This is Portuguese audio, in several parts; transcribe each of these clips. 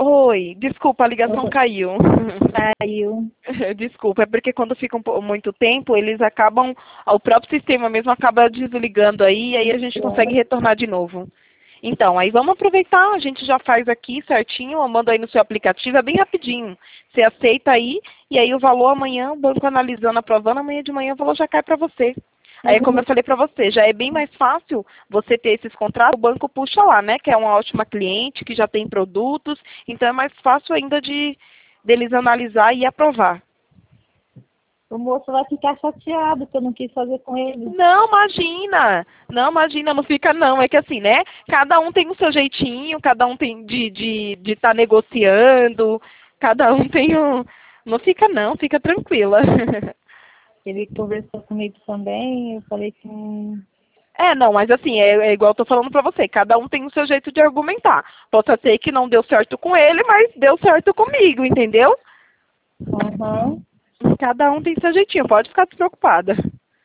Oi, desculpa, a ligação caiu. Caiu. Desculpa, é porque quando fica muito tempo, eles acabam, o próprio sistema mesmo acaba desligando aí a gente consegue retornar de novo. Então, aí vamos aproveitar, a gente já faz aqui certinho, eu mando aí no seu aplicativo, é bem rapidinho. Você aceita aí, e aí o valor amanhã, o banco analisando, aprovando, amanhã de manhã o valor já cai para você. Aí, como eu falei para você, já é bem mais fácil você ter esses contratos, o banco puxa lá, né? Que é uma ótima cliente, que já tem produtos, então é mais fácil ainda deles analisar e aprovar. O moço vai ficar chateado que eu não quis fazer com ele. Não, imagina! Não, imagina, não fica não. É que assim, né? Cada um tem o seu jeitinho, cada um tem de estar negociando, cada um tem um... Não fica não, fica tranquila. Ele conversou comigo também, eu falei que Não, mas assim, é igual eu tô falando pra você, cada um tem o seu jeito de argumentar. Possa ser que não deu certo com ele, mas deu certo comigo, entendeu? Uhum. Cada um tem seu jeitinho, pode ficar despreocupada.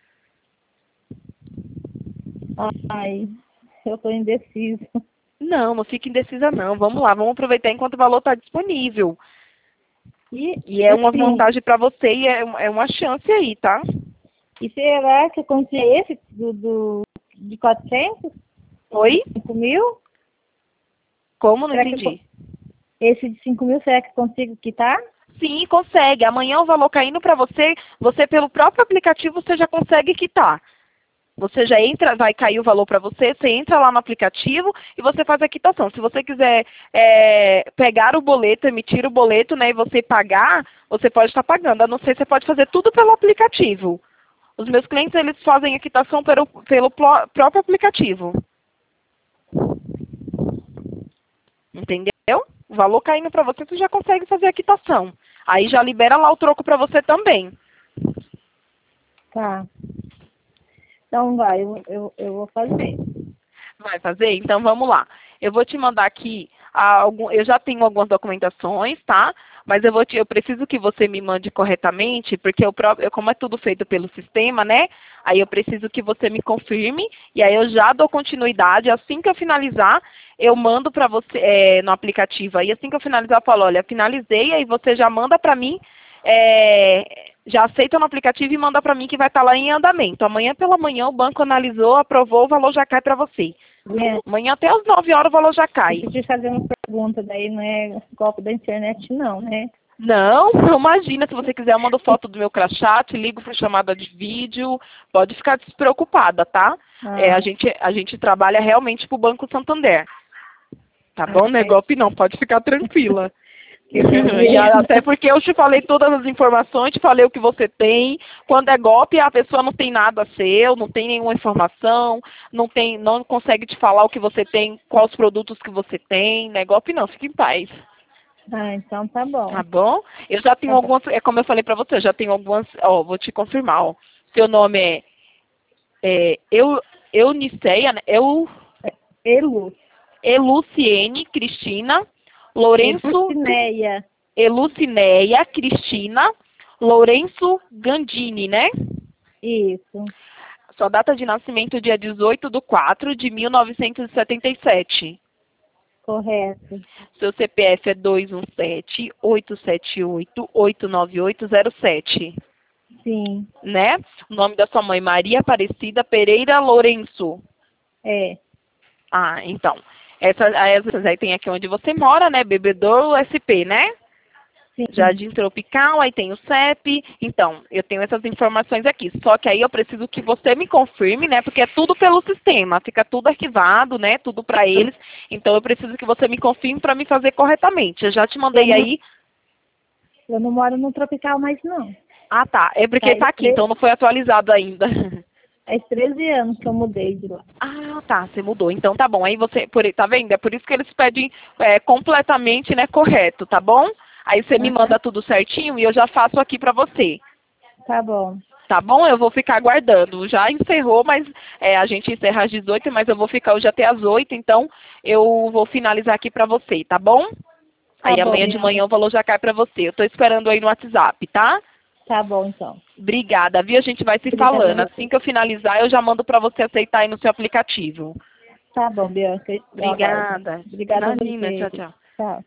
Ai, eu tô indecisa. Não, não fique indecisa não. Vamos lá, vamos aproveitar enquanto o valor está disponível. E é uma assim, vantagem para você e é uma chance aí, tá? E será que eu consegui esse de 400? Oi? 5 mil? Como? Não Será entendi. Esse de 5 mil, será que eu consigo quitar? Sim, consegue. Amanhã o valor caindo para você, você pelo próprio aplicativo você já consegue quitar. Você já entra, vai cair o valor para você, você entra lá no aplicativo e você faz a quitação. Se você quiser pegar o boleto, emitir o boleto, né, e você pagar, você pode estar pagando. A não ser, você pode fazer tudo pelo aplicativo. Os meus clientes, eles fazem a quitação pelo próprio aplicativo. Entendeu? O valor caindo para você, você já consegue fazer a quitação. Aí já libera lá o troco para você também. Tá. Então vai, eu vou fazer. Vai fazer? Então vamos lá. Eu vou te mandar aqui, eu já tenho algumas documentações, tá? Mas eu preciso que você me mande corretamente, porque como é tudo feito pelo sistema, né? Aí eu preciso que você me confirme, e aí eu já dou continuidade. Assim que eu finalizar, eu mando para você no aplicativo. Aí assim que eu finalizar, eu falo, olha, finalizei, aí você já manda para mim, já aceita no aplicativo e manda para mim que vai estar lá em andamento. Amanhã pela manhã o banco analisou, aprovou, o valor já cai para você. Amanhã até às 9 horas o valor já cai. Eu te fazer uma pergunta, daí não é golpe da internet não, né? Não, não imagina. Se você quiser, eu mando foto do meu crachá, te ligo por chamada de vídeo. Pode ficar despreocupada, tá? A gente trabalha realmente pro Banco Santander. Tá bom? Não é golpe não, pode ficar tranquila. E até porque eu te falei todas as informações, te falei o que você tem. Quando é golpe, a pessoa não tem nada seu, não tem nenhuma informação, não consegue te falar o que você tem, quais produtos que você tem. Não é golpe não, fique em paz. Então tá bom. Tá bom? Eu já tenho algumas, como eu falei pra você, eu já tenho algumas, vou te confirmar, ó. Seu nome Euniceia, né? Eluciene Cristina Lourenço Elucineia Cristina Lourenço Gandini, né? Isso. Sua data de nascimento dia 18/4/1977. Correto. Seu CPF é 217-878-89807. Sim. Né? O nome da sua mãe, Maria Aparecida Pereira Lourenço. Então. Essas aí tem aqui onde você mora, né? Bebedouro SP, né? Sim. Jardim Tropical, aí tem o CEP. Então, eu tenho essas informações aqui. Só que aí eu preciso que você me confirme, né? Porque é tudo pelo sistema. Fica tudo arquivado, né? Tudo para eles. Então, eu preciso que você me confirme para me fazer corretamente. Eu já te mandei aí. Eu não moro no Tropical mais, não. Tá. É porque tá aqui, então não foi atualizado ainda. Faz 13 anos que eu mudei de lá. Tá. Você mudou. Então tá bom. Aí você, tá vendo? É por isso que eles pedem completamente, né, correto, tá bom? Aí você me manda tudo certinho e eu já faço aqui pra você. Tá bom. Tá bom? Eu vou ficar aguardando. Já encerrou, mas a gente encerra às 18, mas eu vou ficar hoje até às 8, então eu vou finalizar aqui pra você, tá bom? Aí amanhã de manhã o valor já cai pra você. Eu tô esperando aí no WhatsApp, tá? Tá bom, então. Obrigada, viu? A gente vai se falando. Assim que eu finalizar, eu já mando pra você aceitar aí no seu aplicativo. Tá bom, Bianca. Obrigada. Obrigada a Imagina, você. tchau. Tchau.